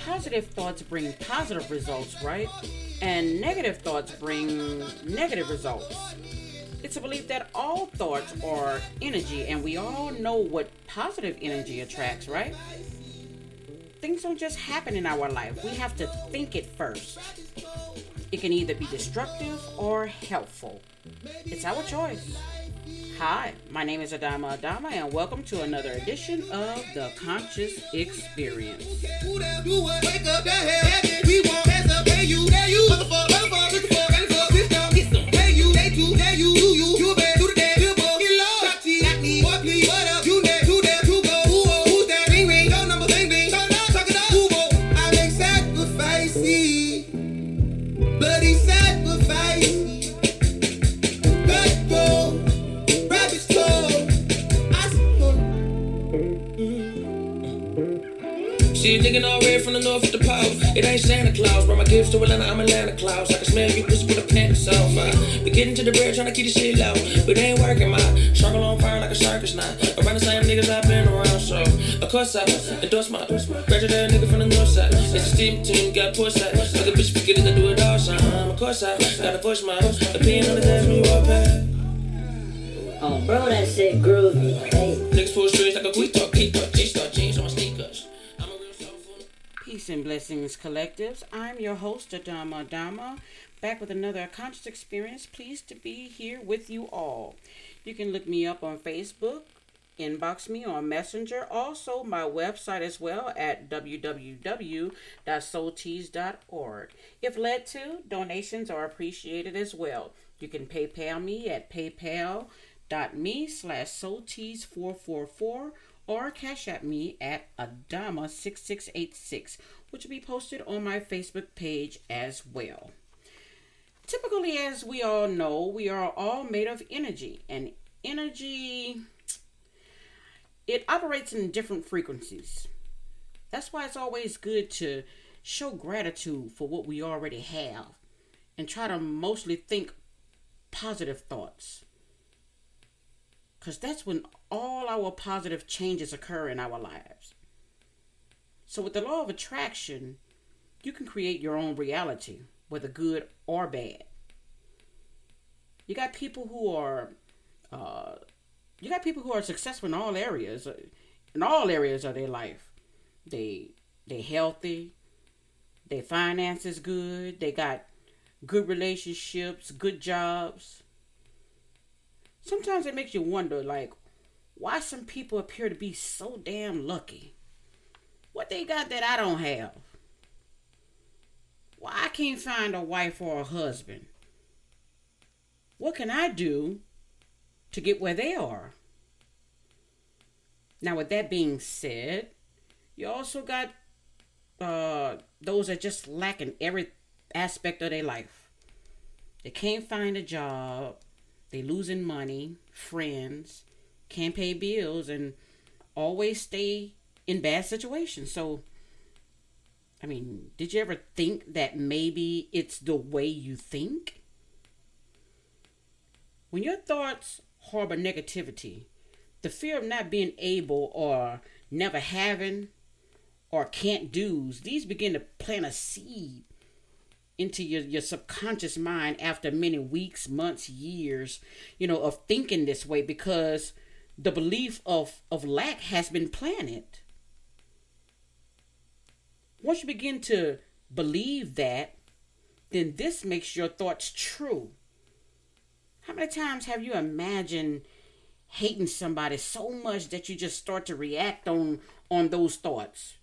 positive thoughts bring positive results, right? And negative thoughts bring negative results. It's a belief that all thoughts are energy, and we all know what positive energy attracts, right? Things don't just happen in our life. We have to think it first. It can either be destructive or helpful. It's our choice. Hi, my name is Adama Adama, and welcome to another edition of The Conscious Experience. See a nigga all red from the north with the power. It ain't Santa Claus, brought my gifts to Atlanta, I'm Atlanta Claus. I can smell you pussy with a pants off. Be getting to the bread, trying to keep the shit low, but it ain't working, my struggle on fire like a circus now. Around the same niggas I've been around, so of course I endorse my graduate that nigga from the north side. It's a steam team, got push side. Like a bitch forgetting to do it all, son. Of course I gotta push my opinion on the dash when you walk past. Oh, bro, that shit groovy. Hey. Niggas pull strings like a quick talk, G-star jeans on my sneakers. Peace and blessings, collectives. I'm your host, Adama Adama, back with another conscious experience. Pleased to be here with you all. You can look me up on Facebook, inbox me on Messenger, also my website as well at www.soultease.org. If led to, donations are appreciated as well. You can PayPal me at paypal.me/soultease444 or Cash App me at Adama6686, which will be posted on my Facebook page as well. Typically, as we all know, we are all made of energy, and energy, it operates in different frequencies. That's why it's always good to show gratitude for what we already have and try to mostly think positive thoughts. Because that's when all our positive changes occur in our lives. So with the law of attraction, you can create your own reality, whether good or bad. You got people who are successful in all areas of their life. They healthy, their finances good, they got good relationships, good jobs. Sometimes it makes you wonder, like, why some people appear to be so damn lucky. What they got that I don't have? Why I can't find a wife or a husband? What can I do to get where they are? Now, with that being said, you also got those that just lack in every aspect of their life. They can't find a job. They losing money, friends, can't pay bills, and always stay in bad situations. So, I mean, did you ever think that maybe it's the way you think? When your thoughts harbor negativity, the fear of not being able or never having or can't do's, these begin to plant a seed into your subconscious mind after many weeks, months, years, of thinking this way, because the belief of lack has been planted. Once you begin to believe that, then this makes your thoughts true. How many times have you imagined hating somebody so much that you just start to react on those thoughts?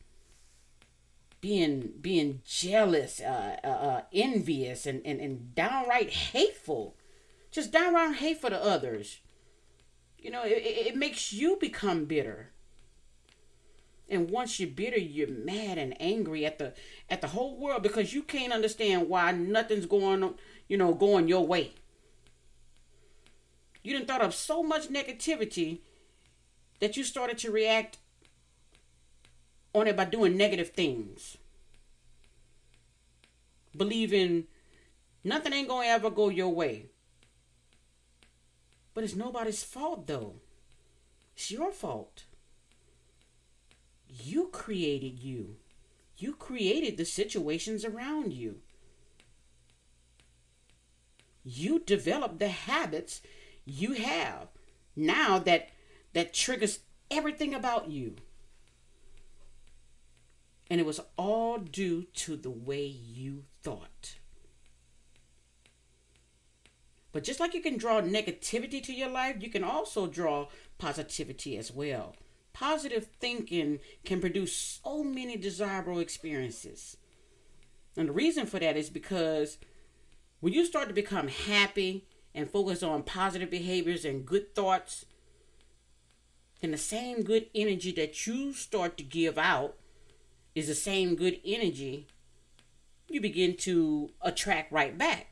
Being jealous, envious, and downright hateful. Just downright hateful to others. It makes you become bitter. And once you're bitter, you're mad and angry at the whole world because you can't understand why nothing's going your way. You done thought of so much negativity that you started to react on it by doing negative things. Believing nothing ain't gonna ever go your way. But it's nobody's fault though. It's your fault. You created you. You created the situations around you. You developed the habits you have now that triggers everything about you. And it was all due to the way you thought. But just like you can draw negativity to your life, you can also draw positivity as well. Positive thinking can produce so many desirable experiences. And the reason for that is because when you start to become happy and focus on positive behaviors and good thoughts, then the same good energy that you start to give out is the same good energy you begin to attract right back.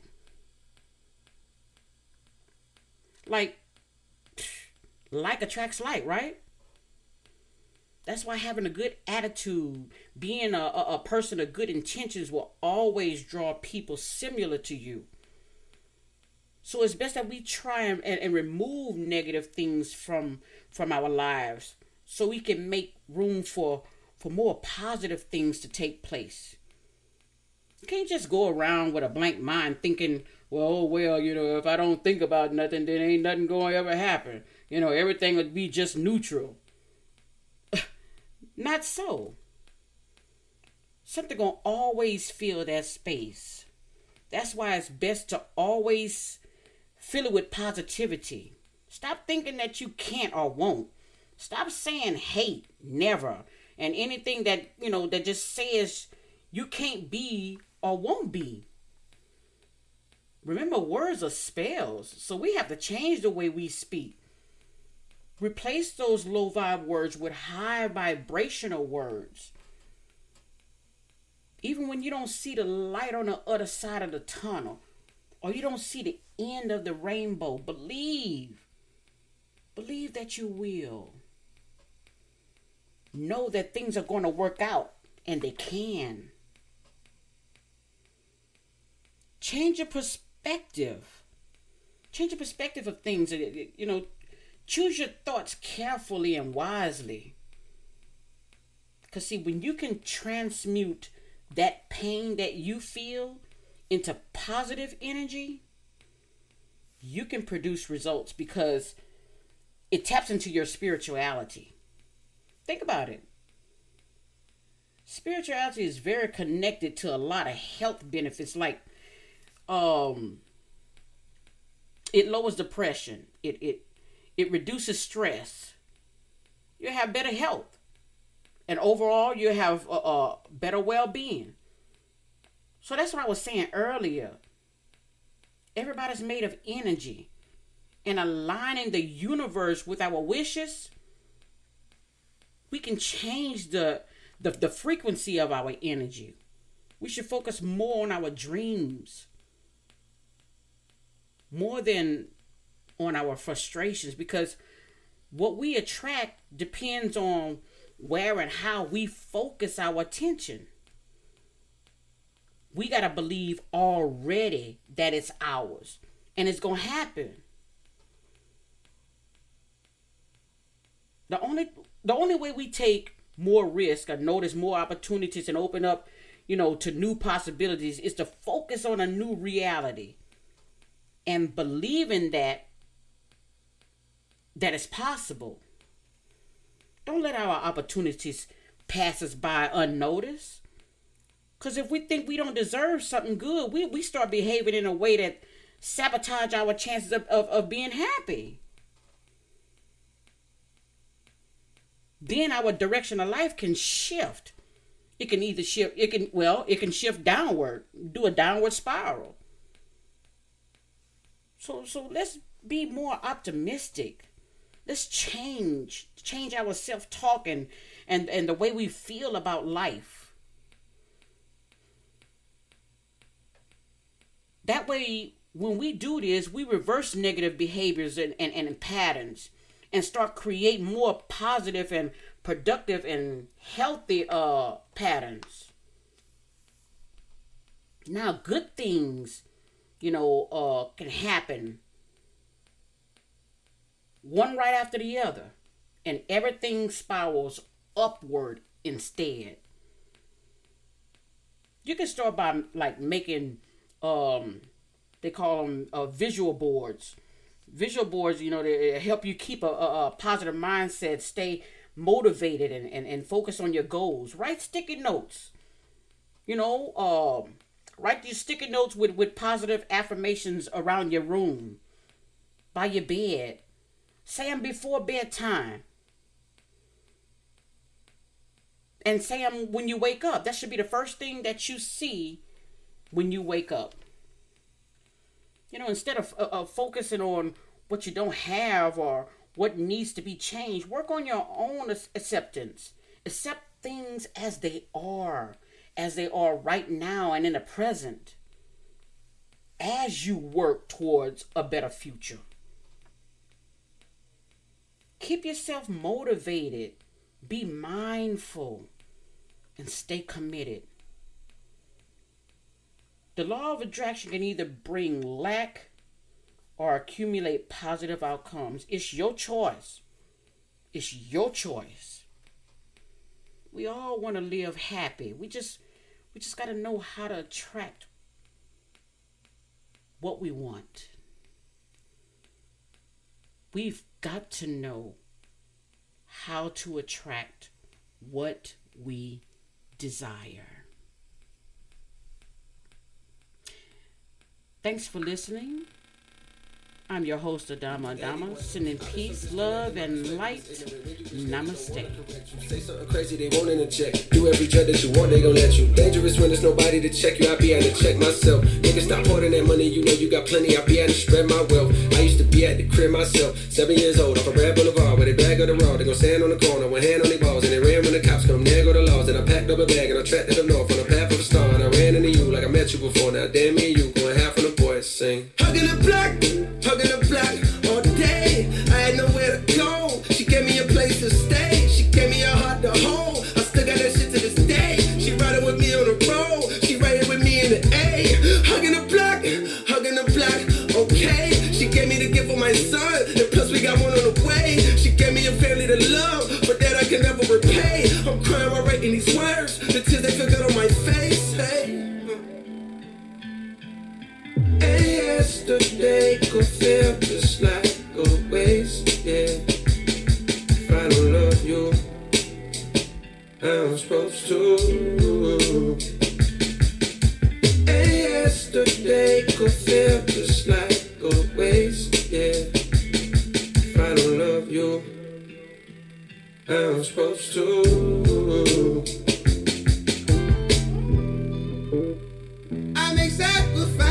Like attracts like, right? That's why having a good attitude, being a person of good intentions will always draw people similar to you. So it's best that we try and remove negative things from our lives so we can make room for more positive things to take place. You can't just go around with a blank mind thinking, well, if I don't think about nothing, then ain't nothing going to ever happen. Everything would be just neutral. Not so. Something gonna always fill that space. That's why it's best to always fill it with positivity. Stop thinking that you can't or won't. Stop saying hate, never, and anything that that just says you can't be or won't be. Remember, words are spells, so we have to change the way we speak. Replace those low vibe words with high vibrational words. Even when you don't see the light on the other side of the tunnel, or you don't see the end of the rainbow, believe that you will. Know that things are going to work out, and they can. Change your perspective. Change your perspective of things. Choose your thoughts carefully and wisely. Because see, when you can transmute that pain that you feel into positive energy, you can produce results because it taps into your spirituality. Think about it. Spirituality is very connected to a lot of health benefits, like it lowers depression. It reduces stress. You have better health. And overall, you have better well-being. So that's what I was saying earlier. Everybody's made of energy. And aligning the universe with our wishes, we can change the frequency of our energy. We should focus more on our dreams, more than on our frustrations, because what we attract depends on where and how we focus our attention. We got to believe already that it's ours and it's going to happen. The only way we take more risk or notice more opportunities and open up, to new possibilities is to focus on a new reality and believing that it's possible. Don't let our opportunities pass us by unnoticed. Because if we think we don't deserve something good, we start behaving in a way that sabotage our chances of being happy. Then our direction of life can shift. It can either shift, it can shift downward, do a downward spiral. So let's be more optimistic. Let's change our self-talk and the way we feel about life. That way, when we do this, we reverse negative behaviors and patterns and start creating more positive and productive and healthy patterns. Now, good things, can happen one right after the other, and everything spirals upward instead. You can start by like making, they call them visual boards. Visual boards, they help you keep a positive mindset, stay motivated, and focus on your goals. Write sticky notes. Write these sticky notes with positive affirmations around your room, by your bed. Say them before bedtime. And say them when you wake up. That should be the first thing that you see when you wake up. Instead of focusing on what you don't have or what needs to be changed, work on your own acceptance. Accept things as they are right now and in the present, as you work towards a better future. Keep yourself motivated, be mindful, and stay committed. The law of attraction can either bring lack or accumulate positive outcomes. It's your choice. It's your choice. We all want to live happy. We just got to know how to attract what we want. We've got to know how to attract what we desire. Thanks for listening. I'm your host, Adama Adama, sending peace, love, and light. Namaste. Say something crazy, they won't interject. Do every drug that you want, they gon' let you. Dangerous when there's nobody to check you. I be out to check myself. Nigga, stop hoarding that money, you got plenty. I be out to spread my wealth. I used to be at the crib myself. 7 years old, off a Red Boulevard, where they bag of the raw. They gon' stand on the corner, one hand on their balls, and they ran when the cops come. There go the laws, and I packed up a bag, and I tracked to the north on the path of a star, and I ran into you like I met you before. Now damn me and you, going half on the boys sing. Hugging the block all day. I had nowhere to go. She gave me a place to stay. She gave me a heart to hold. I still got that shit to this day. She riding with me on the road. She riding with me in the A. Hugging the block, okay. She gave me the gift of my son, and plus we got one on the way. She gave me a family to love, but that I can never repay. I'm crying while writing these words. The tears they feel good on my face. Hey. And yesterday could feel just like a waste, yeah. If I don't love you, I'm supposed to. And yesterday could feel just like a waste, yeah. If I don't love you, I'm supposed to. I make sacrifices.